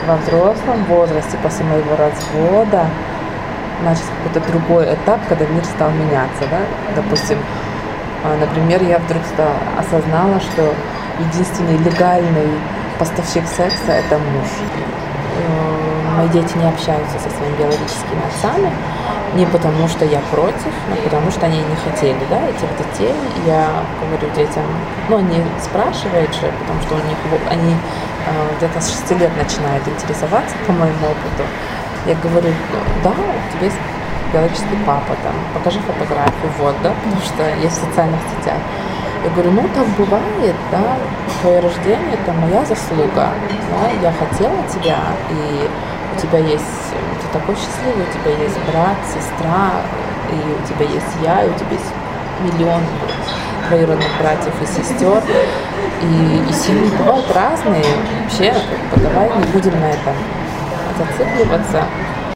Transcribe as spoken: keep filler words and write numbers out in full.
во взрослом возрасте, после моего развода, начался какой-то другой этап, когда мир стал меняться, да, допустим, например, я вдруг стала, осознала, что единственный легальный поставщик секса – это муж. Мои дети не общаются со своими биологическими отцами, не потому что я против, но потому что они не хотели, да, этих детей. Я говорю детям, ну, они спрашивают же, потому что у них, они э, где-то с шести лет начинают интересоваться по моему опыту. Я говорю, да, у тебя есть биологический папа, там, покажи фотографию, вот, да, потому что есть в социальных сетях. Я говорю, ну, так бывает, да, твое рождение – это моя заслуга, да, я хотела тебя, и у тебя есть, ты такой счастливый, у тебя есть брат, сестра, и у тебя есть я, и у тебя есть миллион двоюродных братьев и сестер, и, и семьи бывают разные, вообще, давай не будем на этом зацикливаться.